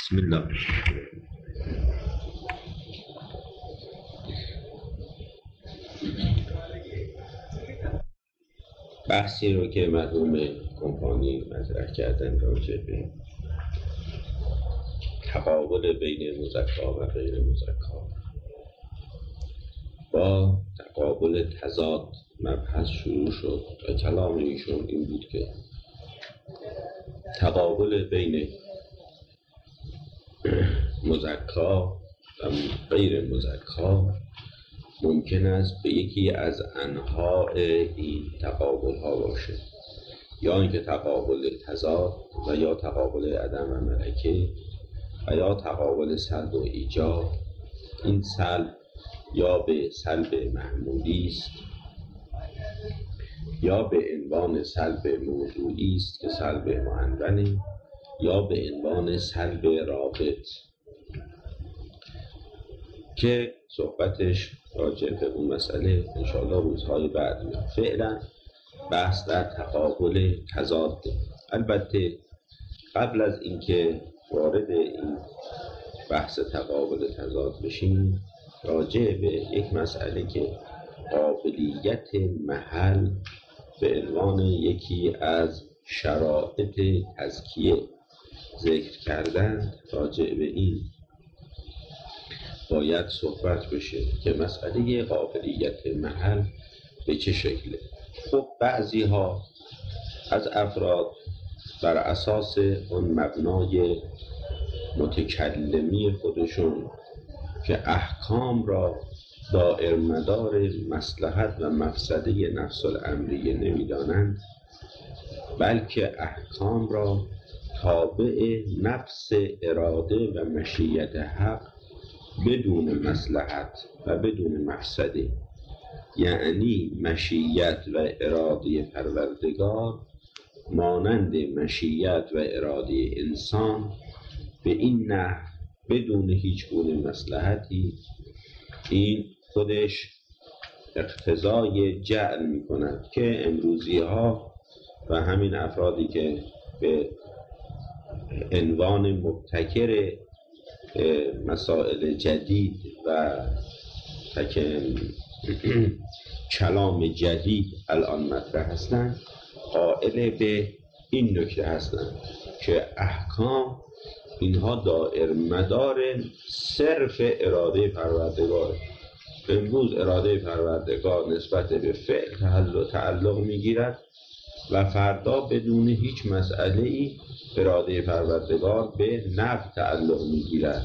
بسم الله. بحثی رو که مرحوم کمپانی مطرح کردن راجع به تقابل بین مزکا و غیر مزکا با تقابل تضاد مبحث شروع شد و کلام ایشون این بود که تقابل بین مزکا و غیر مزکا ممکن است به یکی از انواع این تقابل ها باشه، یا اینکه تقابل تضاد و یا تقابل عدم و ملکه و یا تقابل سلب و ایجاب. این سلب یا به سلب محمولی است یا به عنوان سلب موضوعی است که سلب معنونه، یا به عنوان سلب رابط که صحبتش راجع به اون مسئله انشاءالله روزهای بعد میاد. فعلا بحث در تقابل تضاد. البته قبل از اینکه وارد این بحث تقابل تضاد بشیم، راجع به یک مسئله که قابلیت محل به عنوان یکی از شرایط تزکیه ذکر کردن، راجع به این باید صحبت بشه که مسئله قابلیت محل به چه شکله. خب بعضی ها از افراد بر اساس اون مبنای متکلمی خودشون که احکام را دائر مدار مصلحت و مفسده نفس الامریه نمیدانند، بلکه احکام را تابع نفس اراده و مشیت حق بدون مصلحت و بدون مفسده، یعنی مشیت و اراده پروردگار مانند مشیت و اراده انسان به این نحو بدون هیچ گونه مصلحتی، این خودش اقتضای جعل می کند که امروزی ها و همین افرادی که به عنوان مبتکر مسائل جدید و کلام جدید الان مطرح هستند، قائل به این نکته هستند که احکام اینها دائر مدار صرف اراده پروردگار. امروز اراده پروردگار نسبت به فعل تعلق میگیرد و فردا بدون هیچ مسئله‌ای اراده پروردگار به نفع تعلق میگیرد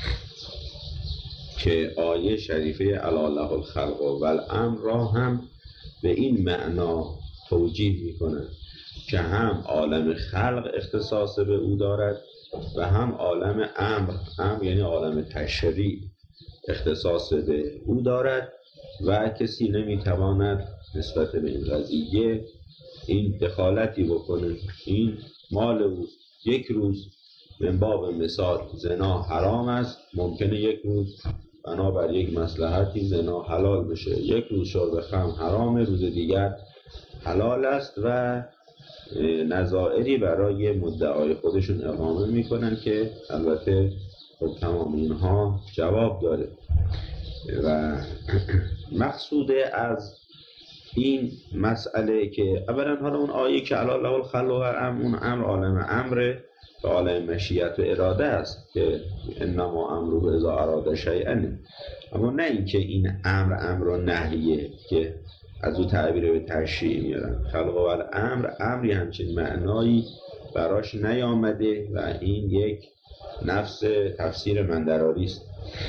که آیه شریفه الا له الخلق و الامر را هم به این معنا توجیه میکنند که هم عالم خلق اختصاص به او دارد و هم عالم امر یعنی عالم تشریع اختصاص به او دارد و کسی نمیتواند نسبت به این قضیه این دخالتی بکنه. این مال او. یک روز من باب مثال زنا حرام است، ممکنه یک روز بنابر یک مصلحتی زنا حلال بشه. یک روز شرب خمر حرامه، روز دیگر حلال است و نظائری برای مدعای خودشون اقامه میکنن که البته خب تمام اینها جواب داره. و مقصود از این مسئله که اولا حالا اون آیه که علی له الخلق و الامر، اون امر عالم امره و عالم مشیت و اراده است که انما امره اذا اراد شیئا، اما نه اینکه این امر و نهیه که از او تعبیر به تشریع میارن. خلق و الامر، امری همچین معنایی براش نیامده و این یک نفس تفسیر مندراری است.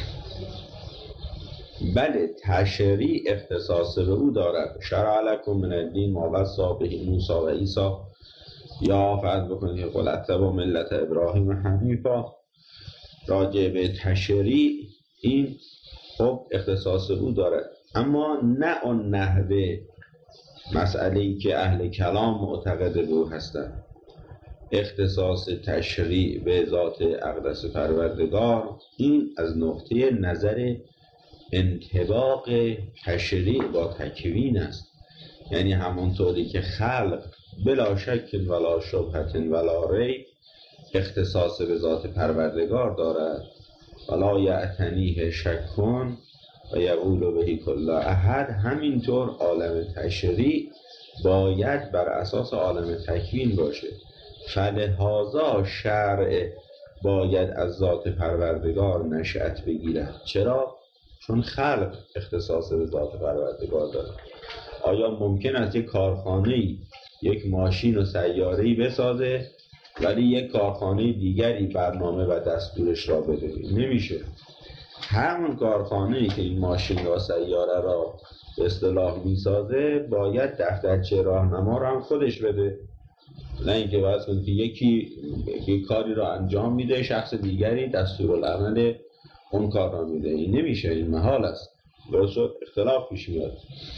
بله تشریع اختصاص به او دارد. شرع لکم من الدین ما وصی به موسی و عیسی، یا فرض بکنید قل اتبع ملت ابراهیم حنیفا. راجع به تشریع این خب اختصاص او دارد، اما نه آن نحوه مسئله‌ای که اهل کلام معتقد به او هستند. اختصاص تشریع به ذات اقدس پروردگار این از نقطه نظر انطباق تشریع با تکوین است، یعنی همونطوری که خلق بلا شک ولا شبهة ولا ریب اختصاص به ذات پروردگار دارد ولا یعتنیه شکن و یقول بهی کل احد، همینطور عالم تشریع باید بر اساس عالم تکوین باشه. فلهذا شرع باید از ذات پروردگار نشأت بگیرد. چرا؟ چون خلق اختصاص به ذات پروردگار داره. آیا ممکن است یک کارخانه‌ای یک ماشین و سیاره‌ای بسازه ولی یک کارخانه دیگری برنامه و دستورش را بده؟ نمیشه. همون کارخانه‌ای که این ماشین و سیاره را به اصطلاح میسازه باید دفترچه راهنما را هم خودش بده، نه اینکه واسه کنید که یکی کاری را انجام میده، شخص دیگری دستورالعمل اون کار را میده. این نمیشه، این محال است. درست شد؟ اختلاف پیش میاد.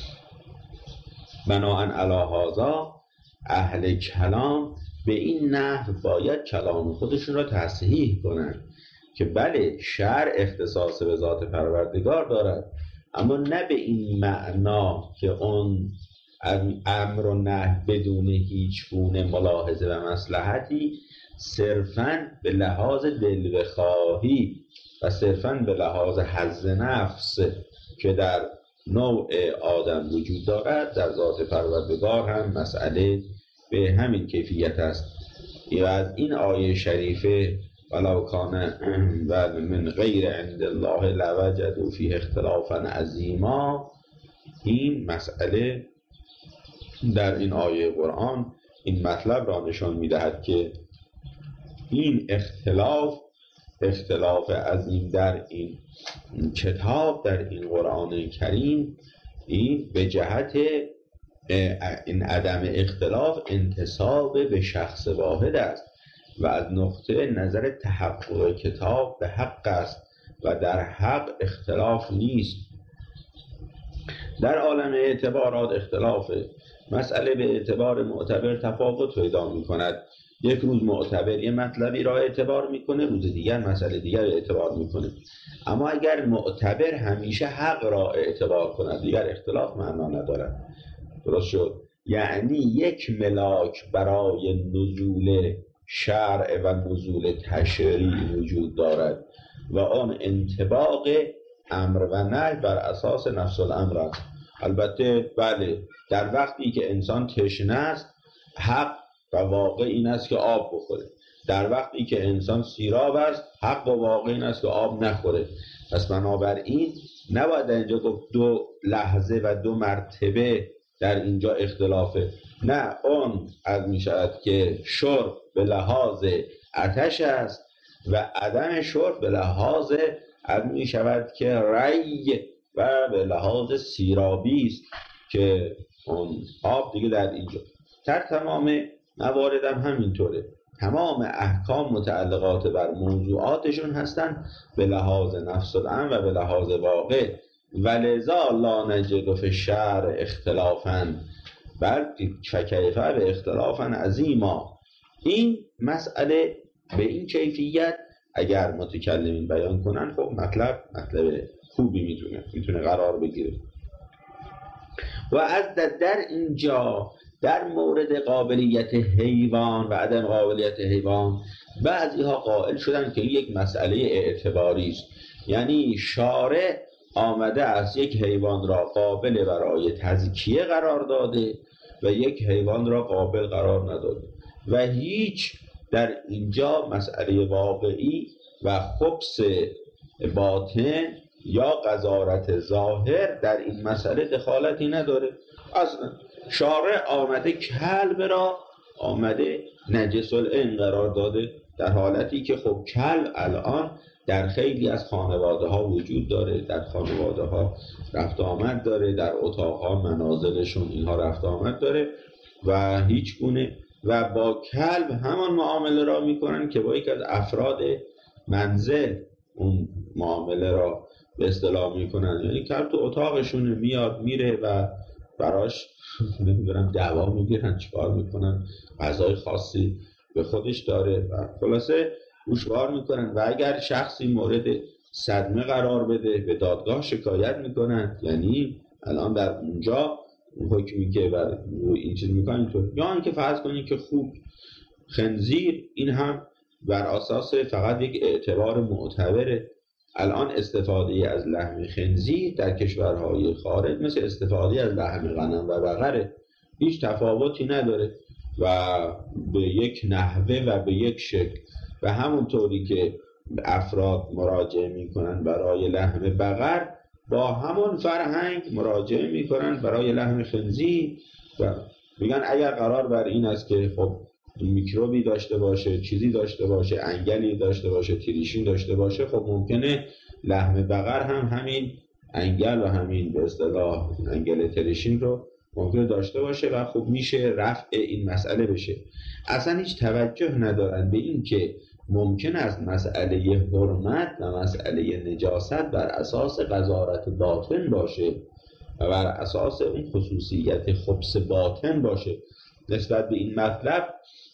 بناهن علی هذا اهل کلام به این نحو باید کلام خودشون را تصحیح کنند که بله شرع اختصاص به ذات پروردگار دارد، اما نه به این معنا که اون امر و نهی بدون هیچ گونه ملاحظه و مصلحتی، صرفاً به لحاظ دل بخواهی و صرفاً به لحاظ حظ نفس که در نوع آدم وجود دارد، در ذات پروردگار هم مسئله به همین کیفیت است. و از این آیه شریفه ولو کان من غیر عند الله لوجدوا فیه اختلافا عظیما، این مسئله در این آیه قرآن این مطلب را نشان می‌دهد که این اختلاف عظیم در این کتاب، در این قرآن کریم، این به جهت این عدم اختلاف انتساب به شخص واحد است و از نقطه نظر تحقق کتاب به حق است و در حق اختلاف نیست. در عالم اعتبارات اختلاف مسئله به اعتبار معتبر تفاوت پیدا می کند. یک روز معتبر یه مطلبی را اعتبار میکنه، روز دیگر مسئله دیگر اعتبار میکنه. اما اگر معتبر همیشه حق را اعتبار کند دیگر اختلاف معنا ندارد. درست شد؟ یعنی یک ملاک برای نزول شرع و نزول تشریع وجود دارد و آن انطباق امر و نهی بر اساس نفس الامر است. البته بله، در وقتی که انسان تشنه است حق و واقع این است که آب بخوره، در وقتی که انسان سیراب است حق و واقع این است که آب نخوره. پس بنابراین نباید اینجا گفت دو لحظه و دو مرتبه در اینجا اختلافه. نه، اون از می شود که شرب به لحاظ آتش است و عدم شرب به لحاظ از می شود که ری و به لحاظ سیرابی است که اون آب دیگه در اینجا. در تمام موارد هم همینطوره، تمام احکام متعلقات بر موضوعاتشون هستن به لحاظ نفس الامر و به لحاظ واقع. ولذا لا نجد فی الشرع اختلافا بل فکیف به اختلافا عظیما. این مسئله به این کیفیت اگر متکلمین بیان کنن خب مطلب خوبی میتونه قرار بگیره. و از در اینجا در مورد قابلیت حیوان و عدم قابلیت حیوان بعضی ها قائل شدن که یک مسئله اعتباری است، یعنی شارع آمده است یک حیوان را قابل برای تزکیه قرار داده و یک حیوان را قابل قرار نداده و هیچ در اینجا مسئله واقعی و خبث باطن یا قذارت ظاهر در این مسئله دخالتی نداره. اصلا شارع آمده کلب را آمده نجس العین قرار داده، در حالتی که خب کلب الان در خیلی از خانواده ها وجود داره، در خانواده ها رفت آمد داره، در اتاق ها منازلشون اینها رفت آمد داره و هیچ گونه و با کلب همان معامله را میکنن که با یک از افراد منزل اون معامله را به اصطلاح میکنن. یعنی کلب تو اتاقشون میاد میره و براش نمیدونم دعوا میگیرن، چیکار میکنن، غذای خاصی به خودش داره و خلاصه گوشوار میکنن و اگر شخصی مورد صدمه قرار بده به دادگاه شکایت میکنن. یعنی الان در اونجا حکمی که و این چیز میکنن اینطور. یا اینکه فرض کنید که خوب خنزیر این هم بر اساس فقط یک اعتبار معتبره. الان استفاده از لحم خنزیر در کشورهای خارج مثل استفاده از لحم غنم و بقره، هیچ تفاوتی نداره و به یک نحوه و به یک شکل. و همونطوری که افراد مراجعه میکنن برای لحم بقر، با همون فرهنگ مراجعه میکنن برای لحم خنزیر و میگن اگر قرار بر این است که خب میکروبی داشته باشه، چیزی داشته باشه، انگلی داشته باشه، تریشین داشته باشه، خب ممکنه لحم بقر هم همین انگل و همین به اصطلاح انگل تریشین رو ممکنه داشته باشه و خب میشه رفع این مسئله بشه. اصلا هیچ توجه ندارن به این که ممکن است مسئله حرمت و مسئله نجاست بر اساس قذارت باطن باشه و بر اساس اون خصوصیت خبث باطن باشه. نسبت به این مطلب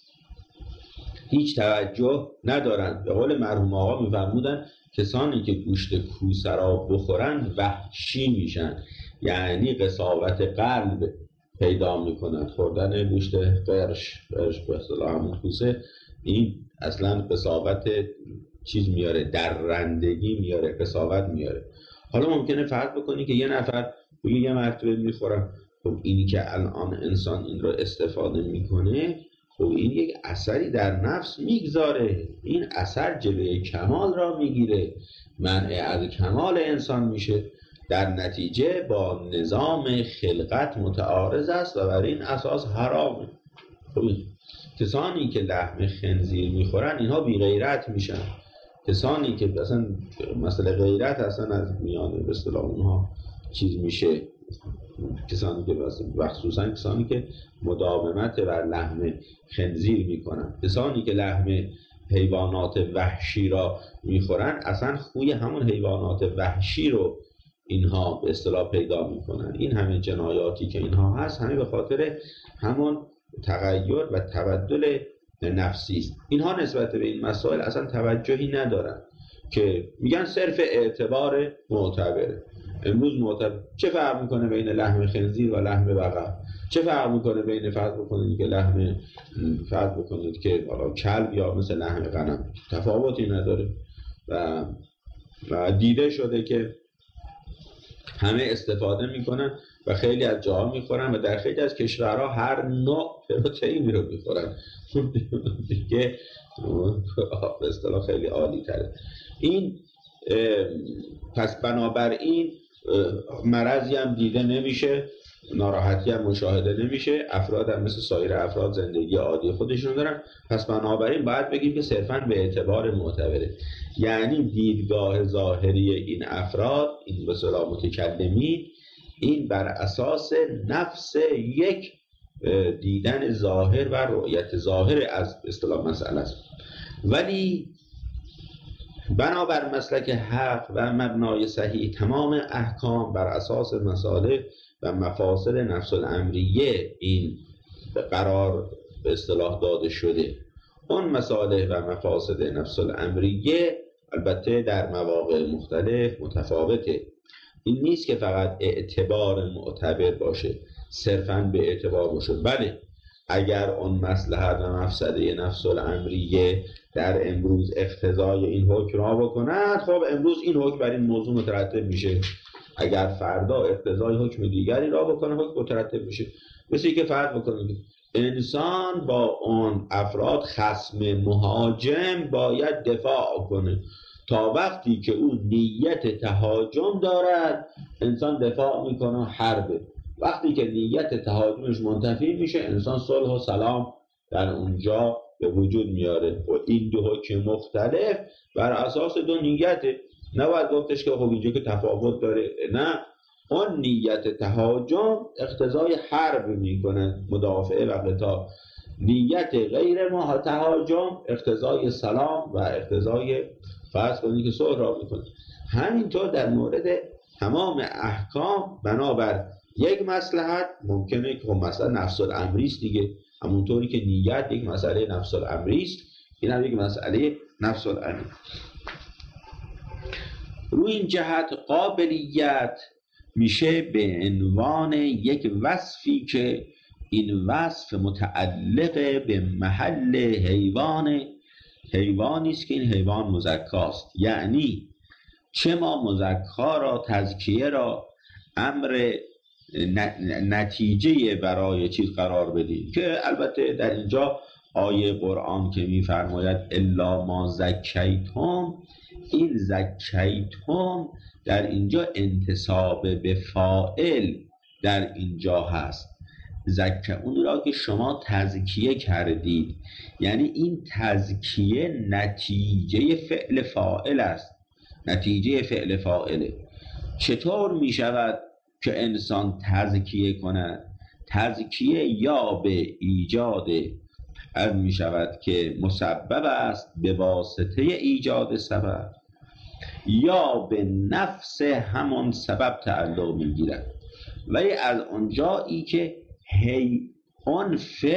هیچ توجه ندارند. به قول مرحوم آقا می‌فرمودن کسانی که گوشت کوسه را بخورند وحشی میشن، یعنی قساوت قلب پیدا میکنند. خوردن گوشت قرش به اصطلاح همون کوسه، این اصلا قساوت چیز میاره، درندگی میاره، قساوت میاره. حالا ممکنه فرض بکنی که یه نفر بگه یه مرتبه میخورم، خب اینی که الان انسان این رو استفاده میکنه، خب این یک اثری در نفس میگذاره، این اثر جلوه کمال را میگیره، منع از کمال انسان میشه، در نتیجه با نظام خلقت متعارض است و بر این اساس حرامه. خب کسانی که لحم خنزیر میخورن اینها بی غیرت میشن. کسانی که اصلا مسئله غیرت اصلا از میان به اصطلاح اونها چیز میشه، کسانی که خصوصا کسانی که مداومت بر لحم خنزیر میکنن، کسانی که لحم حیوانات وحشی را میخورن، اصلا خوی همون حیوانات وحشی رو اینها به اصطلاح پیدا میکنن. این همه جنایاتی که اینها هست همه به خاطر همون تغییر و تبدل نفسی است. اینها نسبت به این مسائل اصلا توجهی ندارن که میگن صرف اعتبار معتبره. امروز معتبر چه فرق میکنه بین لحم خنزیر و لحم بقر؟ چه فرق میکنه بین فرض بکنید که لحم فرض بکنید که کلب یا مثل لحم غنم؟ تفاوتی نداره و دیده شده که همه استفاده میکنن و خیلی از جاها میخورن و در خیلی از کشورها هر نوع پروتئین رو میخورن دیگه به اصطلاح خیلی عالی تره. این پس بنابراین مرضی هم دیده نمیشه، ناراحتی هم مشاهده نمیشه، افراد هم مثل سایر افراد زندگی عادی خودشون دارن. پس بنابراین باید بگیم که صرفاً به اعتبار معتبره، یعنی دیدگاه ظاهری این افراد، این به اصطلاح متکلمین، این بر اساس نفس یک دیدن ظاهر و رؤیت ظاهر از اصطلاح مسئله است. ولی بنابر مسلک حق و مبنای صحیح تمام احکام بر اساس مصالح و مفاسد نفس الامریه این قرار به اصطلاح داده شده. اون مصالح و مفاسد نفس الامریه البته در مواقع مختلف متفاوته. این نیست که فقط اعتبار معتبر باشه، صرفاً به اعتبار باشه. بله اگر اون مصلحت و مفسده نفس الامریه در امروز اقتضای این حکم را بکند، خب امروز این حکم بر این موضوع مترتب میشه. اگر فردا اقتضای حکم دیگری را بکنه، حکم مترتب میشه. مثل که فرض بکنید انسان با اون افراد خصم مهاجم باید دفاع کنه. تا وقتی که او نیت تهاجم دارد انسان دفاع میکنه، حربه. وقتی که نیت تهاجمش منتفی میشه انسان صلح و سلام در اونجا به وجود میاره. و این دو حکم مختلف بر اساس دو نیته. نباید گفتش که خب اینجا که تفاوت داره، نه، اون نیت تهاجم اقتضای حرب میکنه، مدافعه و قتال. نیت غیر تهاجم اقتضای سلام و اقتضای فرض کنید که صلح را میکنه. همینطور در مورد تمام احکام بنابر یک مصلحت ممکنه که مثلا نفس الامری است دیگه، همونطوری که نیت یک مسئله نفس الامری است، این هم یک مسئله نفس الامری. روی این جهت قابلیت میشه به عنوان یک وصفی که این وصف متعلق به محل حیوان حیوانی است که این حیوان مزکاست. یعنی چه ما مزکا را، تزکیه را امر نتیجه برای چیز قرار بدیم، که البته در اینجا آیه قرآن که می‌فرماید الا ما زکیتم، این زکیتم در اینجا انتساب به فاعل در اینجا هست. اون را که شما تزکیه کردید، یعنی این تزکیه نتیجه فعل فاعل است، نتیجه فعل فاعله. چطور می شود که انسان تزکیه کند؟ تزکیه یا به ایجاد از می شود که مسبب است به واسطه ایجاد سبب، یا به نفس همان سبب تعلق می گیرد. ولی از اونجایی که اون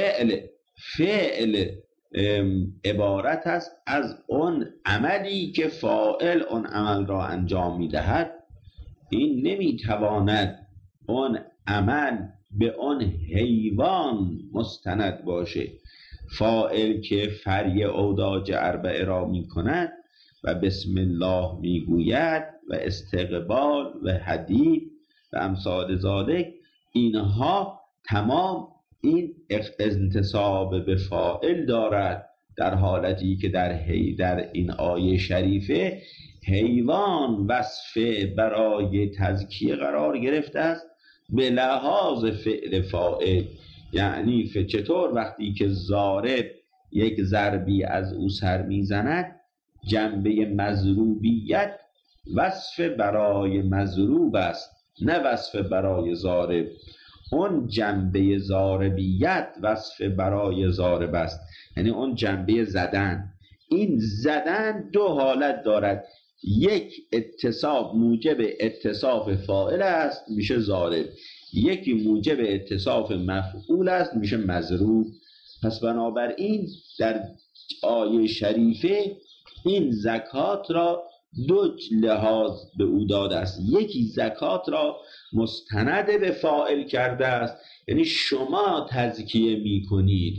فعل عبارت است از اون عملی که فاعل اون عمل را انجام می دهد، این نمی تواند اون عمل به اون حیوان مستند باشه. فاعل که فری اوداج اربعه را می کند و بسم الله می گوید و استقبال و حدید و امثال ذالک، اینها تمام این انتساب به فاعل دارد، در حالتی که در این آیه شریفه حیوان وصف برای تزکیه قرار گرفته است به لحاظ فعل فاعل. یعنی چطور وقتی که ضارب یک ضربی از او سر میزند، جنبه مضروبیت وصف برای مضروب است، نه وصف برای ضارب. اون جنبه ضاربیت وصف برای ضارب است، یعنی اون جنبه زدن. این زدن دو حالت دارد، یک اتصاف موجب اتصاف فاعل است میشه ضارب، یکی موجب اتصاف مفعول است میشه مضروب. پس بنابراین در آیه شریفه این زکات را دو لحاظ به او داده است. یکی زکات را مستند به فاعل کرده است، یعنی شما تزکیه میکنید،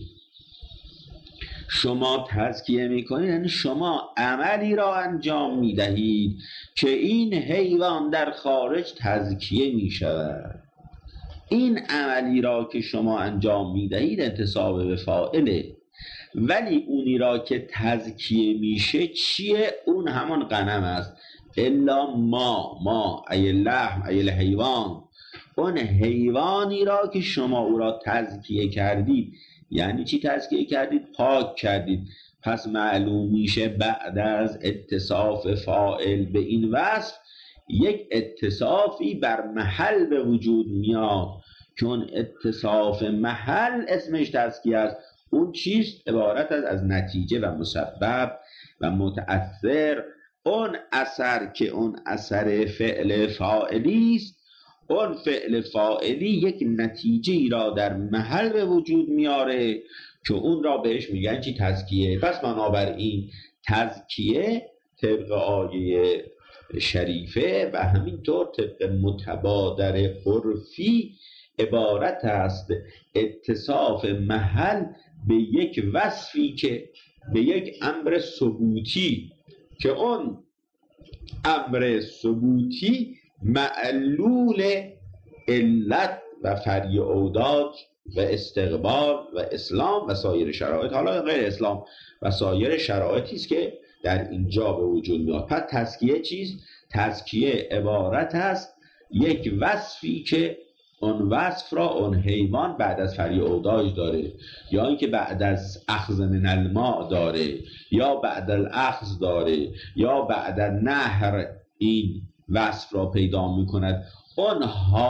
یعنی شما عملی را انجام میدهید که این حیوان در خارج تزکیه میشود. این عملی را که شما انجام میدهید انتساب به فاعله، ولی اونی را که تزکیه میشه چیه؟ اون همان غنم است. الا ما ای لحم ای حیوان، اون حیوانی را که شما او را تزکیه کردید. یعنی چی تزکیه کردید؟ پاک کردید. پس معلوم میشه بعد از اتصاف فاعل به این وصف یک اتصافی بر محل به وجود میاد، چون اتصاف محل اسمش تزکیه است. اون چیست؟ عبارت از نتیجه و مسبب و متأثر. اون اثر که اون اثر فعل فاعلی است، اون فعل فاعلی یک نتیجه را در محل به وجود میاره که اون را بهش میگن چی؟ تزکیه. پس بنابراین تزکیه طبق آیه شریفه و همینطور طبق متبادر عرفی عبارت است اتصاف محل به یک وصفی، که به یک امر ثبوتی، که اون امر ثبوتی معلول علت و فری اوداج و استقبال و اسلام و سایر شرایط، حالا غیر اسلام و سایر شرایطی است که در اینجا به وجود میاد. پس تزکیه چیست؟ تزکیه عبارت است یک وصفی که اون وصف را اون حیوان بعد از فری اوداج داره، یا اینکه بعد از اخذ من الماء داره، یا بعد الاخذ داره، یا بعد النهر این وصف را پیدا میکند. اون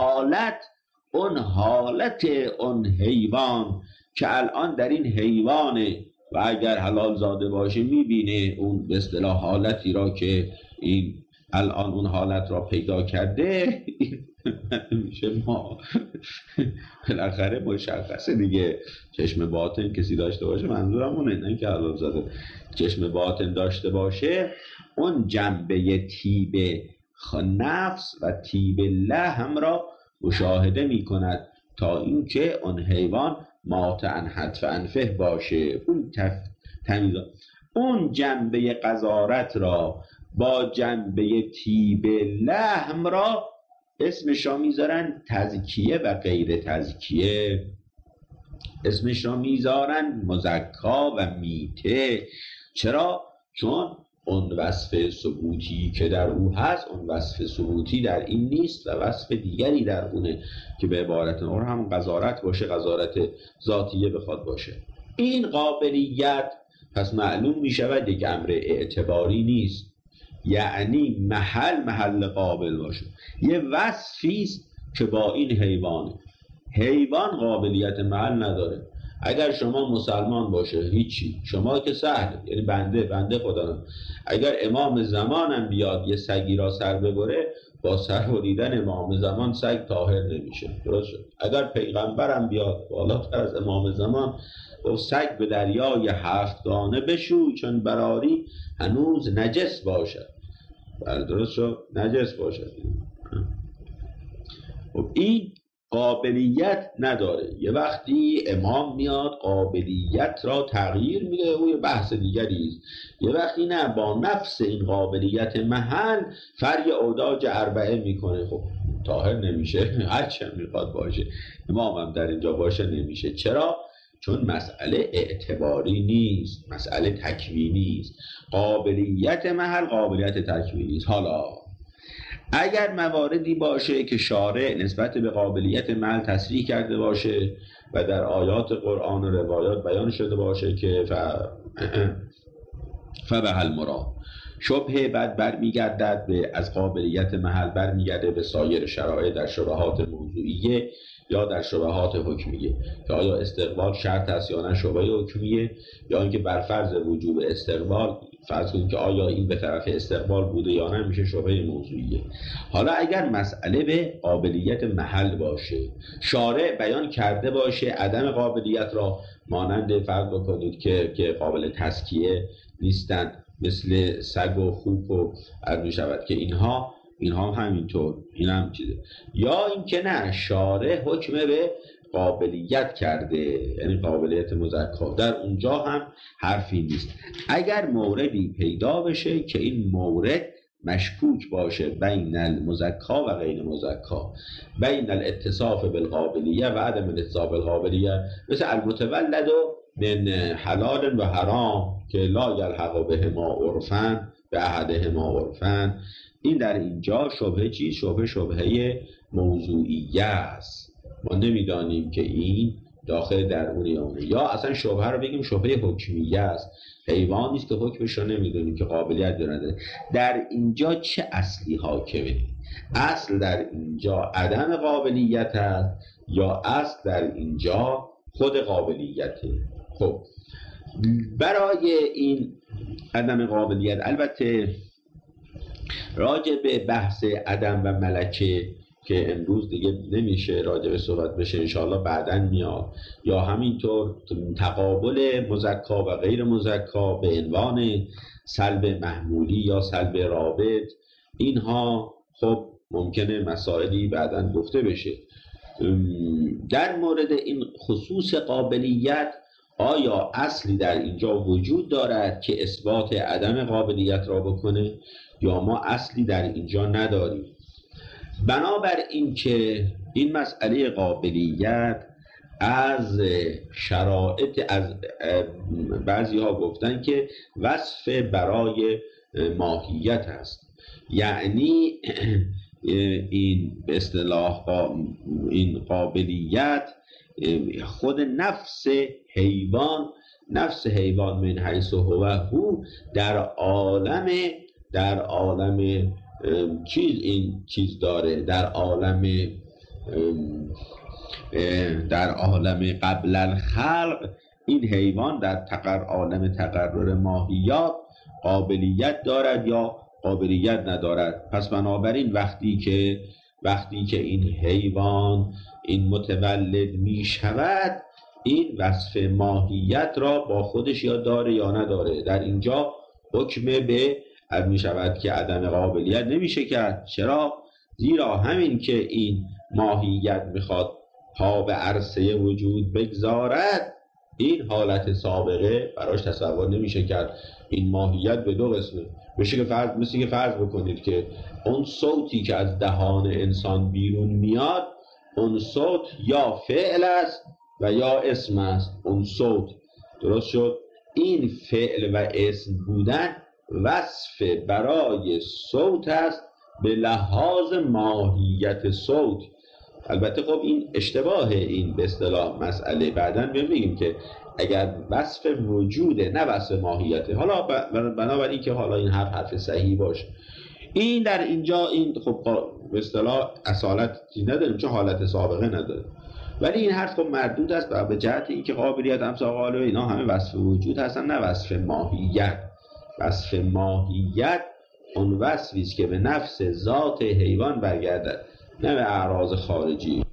حالت اون حیوان که الان در این حیوانه و اگر حلال زاده باشه میبینه اون به اصطلاح حالتی را که این الان اون حالت را پیدا کرده، میشه ما بالاخره مشخصه دیگه. چشم باطن کسی داشته باشه، منظورم اونه، نه که حلال زاده، چشم باطن داشته باشه، اون جنبه تیب نفس و تیب لحم را مشاهده می کند تا اینکه اون حیوان ماتعن حتف انفه باشه. اون تمیز. اون جنبه قذارت را با جنبه طیب لحم را اسمش را میذارن تزکیه و غیر تزکیه، اسمش را میذارن مزکا و میته. چرا؟ چون اون وصف ثبوتی که در او هست، اون وصف ثبوتی در این نیست و وصف دیگری در اونه که به عبارت نور هم قذارت باشه، قذارت ذاتیه بخواد باشه. این قابلیت پس معلوم میشود یک امر اعتباری نیست، یعنی محل قابل باشه. یه وصفیست که با این حیوان قابلیت محل نداره. اگر شما مسلمان باشه هیچی، شما که سهل، یعنی بنده خدا. اگر امام زمانم بیاد یه سگی را سر ببره، با سر بریدن امام زمان سگ طاهر نمیشه، درست شد. اگر پیغمبرم بیاد بالاتر از امام زمان و سگ به دریای 7 گانه بشوی چون براری هنوز نجس باشد، درست شد، نجس باشد. خب این قابلیت نداره. یه وقتی امام میاد قابلیت را تغییر میده، او یه بحث دیگری است. یه وقتی نه، با نفس این قابلیت محل فرع اوداج اربعه میکنه، خب طاهر نمیشه. هرچی میخواد باشه، امام هم در اینجا باشه نمیشه. چرا؟ چون مسئله اعتباری نیست، مسئله تکوینی است. قابلیت محل قابلیت تکوینی است. حالا اگر مواردی باشه که شارع نسبت به قابلیت محل تصریح کرده باشه و در آیات قرآن و روایات بیان شده باشه که فبهل مراد، شبهه بعد برمیگردد به از قابلیت محل برمیگرده به سایر شرایط در شبهات موضوعیه یا در شبهات حکمیه، که آیا استقبال شرط است یا نه شبهه حکمیه، یا اینکه بر فرض وجوب استقبال فرض کنیم که آیا این به طرف استقبال بوده یا نه، میشه شبهه موضوعیه. حالا اگر مسئله به قابلیت محل باشه، شارع بیان کرده باشه عدم قابلیت را، مانند فرض بکنید که قابل تزکیه نیستند، مثل سگ و خوک و عرض شود که اینها همینطور، این هم چیزه. یا اینکه نه، شارع حکم به قابلیت کرده، یعنی قابلیت مزکا، در اونجا هم حرفی نیست. اگر موردی پیدا بشه که این مورد مشکوک باشه بین المزکا و غیر مزکا، بین الاتصاف بالقابلیه و عدم الاتصاف بالقابلیه، مثل المتولد من حلال و حرام که لا یلحق بهما عرفن به احدهما عرفن، این در اینجا شبهه چیست؟ شبهه موضوعیه است. ما نمیدانیم که این داخل در اون یا اونه، یا اصلا شبهه رو بگیم شبهه حکمیه است، حیوانی است که حکمش رو نمیدونیم که قابلیت داره. در اینجا چه اصلی حاکمه؟ اصل در اینجا عدم قابلیت است یا اصل در اینجا خود قابلیته؟ خب برای این عدم قابلیت، البته راجع به بحث عدم و ملکه که امروز دیگه نمیشه راجع به صحبت بشه، انشاءالله بعداً میاد، یا همینطور تقابل مزکا و غیر مزکا به عنوان سلب محمولی یا سلب رابط، اینها خب ممکنه مسائلی بعداً گفته بشه. در مورد این خصوص قابلیت، آیا اصلی در اینجا وجود دارد که اثبات عدم قابلیت را بکنه یا ما اصلی در اینجا نداریم؟ بنابر این که این مسئله قابلیت از شرایط، از بعضی ها گفتن که وصف برای ماهیت است، یعنی این به اصطلاح این قابلیت خود نفس حیوان من حیث هو در عالم این چیز داره، در عالم قبل الخلق این حیوان در عالم تقرر ماهیات قابلیت دارد یا قابلیت ندارد. پس بنابراین وقتی که این حیوان این متولد می شود، این وصف ماهیت را با خودش یا داره یا نداره. در اینجا حکم به می شود که عدم قابلیت نمیشه کرد. چرا؟ زیرا همین که این ماهیت میخواد پا به عرصه وجود بگذارد، این حالت سابقه براش تصور نمیشه کرد. این ماهیت به دو قسمه. مثل که فرض بکنید که اون صوتی که از دهان انسان بیرون میاد، اون صوت یا فعل است و یا اسم است. اون صوت، درست شد؟ این فعل و اسم بودن وصف برای صوت است به لحاظ ماهیت صوت. البته خب این اشتباه، این به اصطلاح مسئله بعداً بگیم که اگر وصف وجوده نه وصف ماهیته، حالا بنابراین که حالا این حرف صحیح باشه، این در اینجا این خب به اصطلاح اصالتی نداریم چون حالت سابقه نداره، ولی این حرف خب مردود است به جهت اینکه قابلیت، امثال قالب، اینا همه وصف وجود هستن نه وصف ماهیت. وصف ماهیت اون وصفی است که به نفس ذات حیوان برگردد، نه به اعراض خارجی.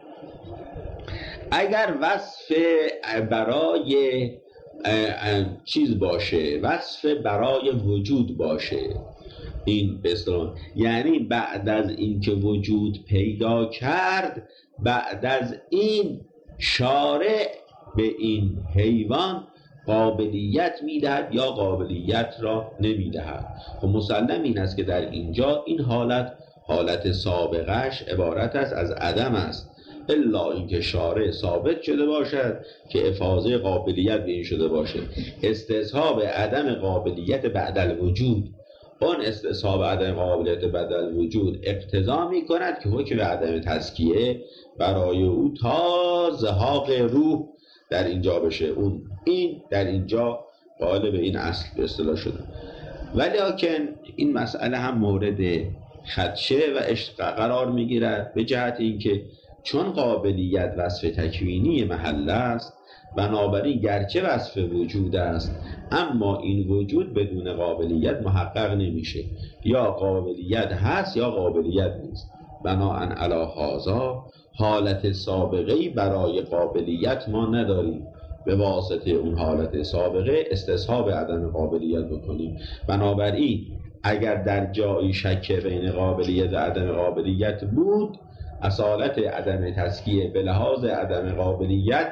اگر وصف برای چیز باشه، وصف برای وجود باشه، این به اصطلاح یعنی بعد از اینکه وجود پیدا کرد، بعد از این شارع به این حیوان قابلیت میدهد یا قابلیت را نمیدهد. خب مسلم این است که در اینجا این حالت سابقش عبارت است از عدم است، الا اینکه شارع ثابت شده باشد که افاضه قابلیت به این شده باشد. استصحاب عدم قابلیت بعد الوجود، اون استصحاب عدم قابلیت بعد الوجود اقتضا می کند که حکم عدم تزکیه برای او تا ذهاب روح در اینجا بشه. این در اینجا قائل به این اصل به اصطلاح شده. ولی این مسئله هم مورد خدشه و اشتقاق قرار میگیرد به جهت اینکه چون قابلیت وصف تکوینی محل است، بنابراین گرچه وصف وجود است اما این وجود بدون قابلیت محقق نمیشه، یا قابلیت هست یا قابلیت نیست. بناهن علی هذا حالت سابقه‌ای برای قابلیت ما نداریم، به واسطه اون حالت سابقه استصحاب عدم قابلیت بکنیم. بنابراین اگر در جایی شک بین قابلیت و عدم قابلیت بود، اصالت عدم تزکیه به لحاظ عدم قابلیت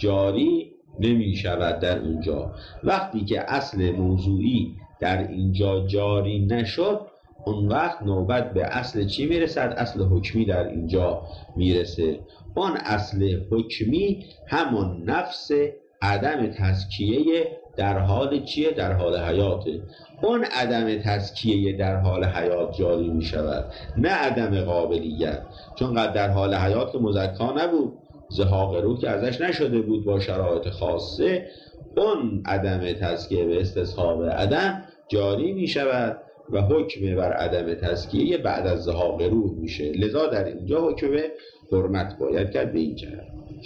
جاری نمی شود در اونجا. وقتی که اصل موضوعی در اینجا جاری نشد، اون وقت نوبت به اصل چی میرسد؟ اصل حکمی در اینجا میرسه. اون اصل حکمی همون نفس عدم تزکیه در حال چیه؟ در حال حیاته. اون عدم تزکیه در حال حیات جاری می شود، نه عدم قابلیت، چون قد در حال حیات مزکا نبود، زهاق روح که ازش نشده بود با شرایط خاصه، اون عدم تزکیه به استصحاب عدم جاری می شود و حکم بر عدم تزکیه بعد از زهاق روح میشه. لذا در اینجا حکم به حرمت باید کرد به این جهت.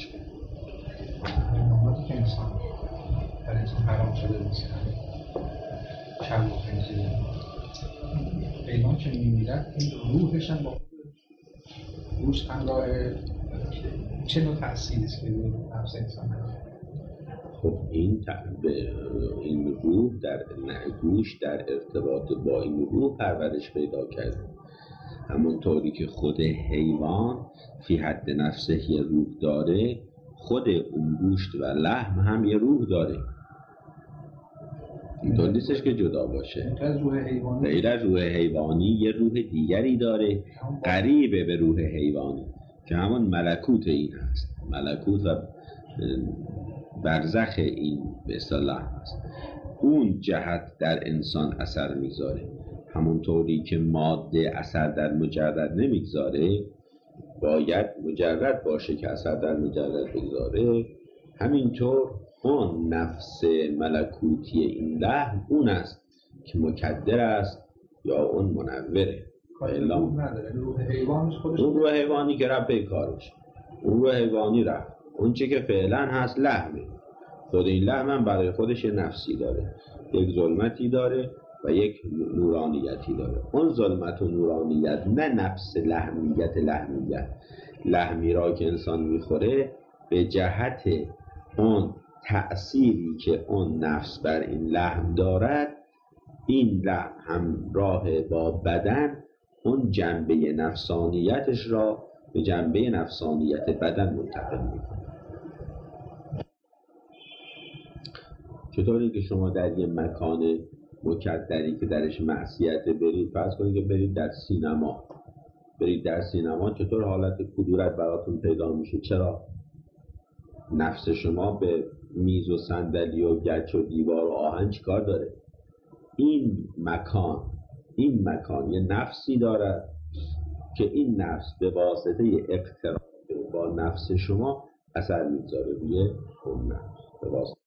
نماتی که انسان در انسان حرام شده میشه چند مفنزیه ایمان که میمیرد این روحش هم با روش همراه چه نوع تأثیریست که نفس انسان هست؟ خب این روح در گوش در ارتباط با این روح پرورش پیدا کرده، همونطوری که خود حیوان فی حد نفسه یه روح داره، خود اون گوشت و لحم هم یه روح داره. اینطور نیستش که جدا باشه. غیر از روح حیوانی یه روح دیگری داره قریبه به روح حیوانی که همون ملکوت این هست، ملکوت و برزخ این به اصطلاح هست. اون جهت در انسان اثر میذاره، همونطوری که ماده اثر در مجرد نمیگذاره، باید مجرد باشه که اثر در مجرد بگذاره. همینطور اون نفس ملکوتی این لحم اون است که مکدر است یا اون منوره. اون روح حیوانی که رفت کارش، اون روح حیوانی رفت، اون چه که فعلا هست لحمه. خود این لحم هم برای خودش نفسی داره، یک ظلمتی داره و یک نورانیتی داره. اون ظلمت و نورانیت نه نفس لحمیت لحمی را که انسان میخوره، به جهت اون تأثیری که اون نفس بر این لحم دارد، این لحم همراه با بدن اون جنبه نفسانیتش را به جنبه نفسانیت بدن منتقل میکنه. چطوری که شما در یه مکان مکدری که درش معصیت برید، فرض کنید که برید در سینما، چطور حالت کدورت براتون پیدا میشه؟ چرا؟ نفس شما به میز و صندلی و گچ و دیوار و آهن چیکار داره؟ این مکان یه نفسی دارد که این نفس به واسطه اقتراب با نفس شما اثر میگذاره روی اون نفس.